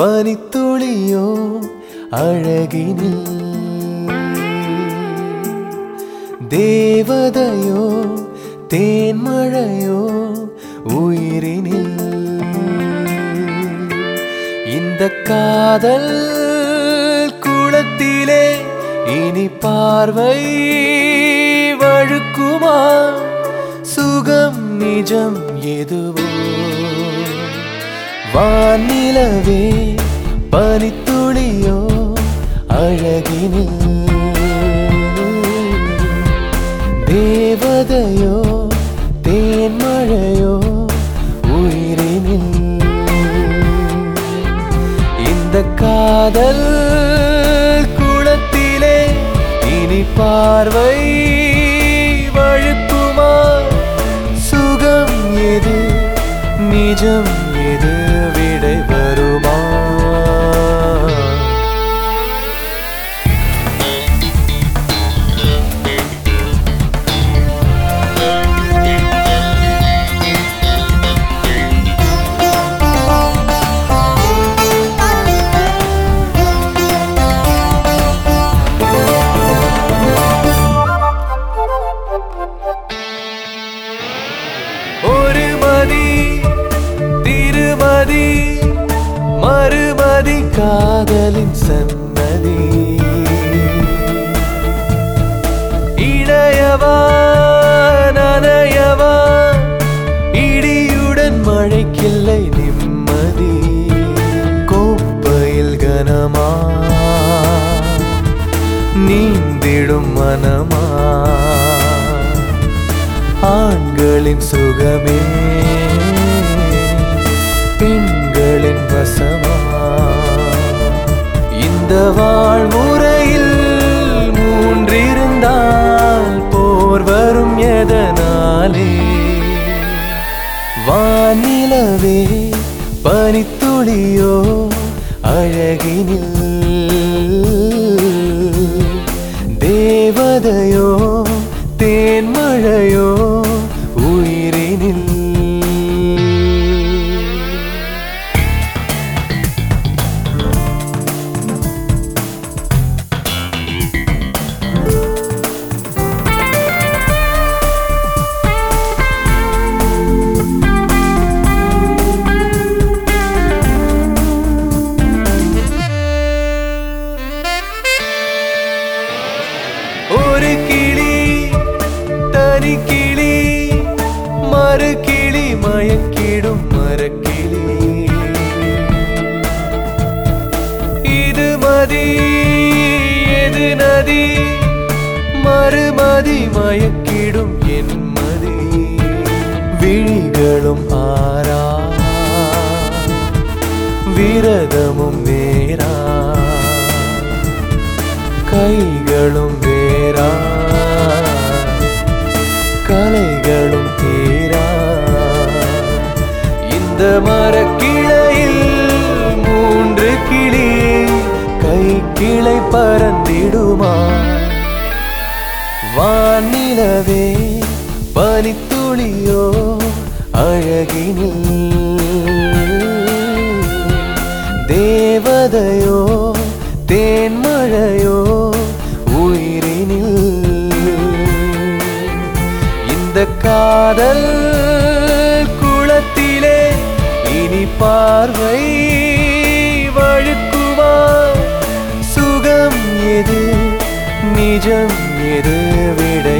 பனித்துளியோ அழகினில் தேவதையோ தேன்மழையோ உயிரினில் இந்த காதல் குளத்திலே இனி பார்வை வழுக்குமா சுகம் நிஜம் எதுவோ வானிலவே பனித்துளியோ அழகினில் தேவதையோ தேன்மழையோ உயிரினில் இந்த காதல் குளத்திலே இனி பார்வை வழுக்குமா சுகம் எது நிஜம் எது விடை வருமா ஒரு மதி திருமதி மறுமதி காதலின் சன்னதி இணையவா நனையவா இடியுடன் மழைக்கில்லை நிம்மதி கோப்பையில் கனமா நீந்திடும் மனமா ஆண்களின் சுகமே பெண்களின் வசமா இந்த வாழ்முறையில் மூன்றிருந்தால் போர் வரும் எதனாலே வானிலவே பனித்துளியோ அழகினில் தேவதையோ தேன்மழையோ உயிரினில் ஒரு கிளி தனி கிளி மறு கிளி மயக்கிடும் மரக்கிளி இது மதி எது நதி மறுமதி மயக்கிடும் என் மதி விழிகளும் ஆரா விரதமும் வேறா கைகளும் வேறா கலைகளும் தேரா இந்த மரக்கிளையில் மூன்று கிளி கை கிளை பறந்திடுமா வானிலவே பனித்துளியோ அழகினில் தேவதையோ தேன்மழையோ உயிரினில் இந்த காதல் குளத்திலே இனி பார்வை வழுக்குமா சுகம் எது நிஜம் எது விட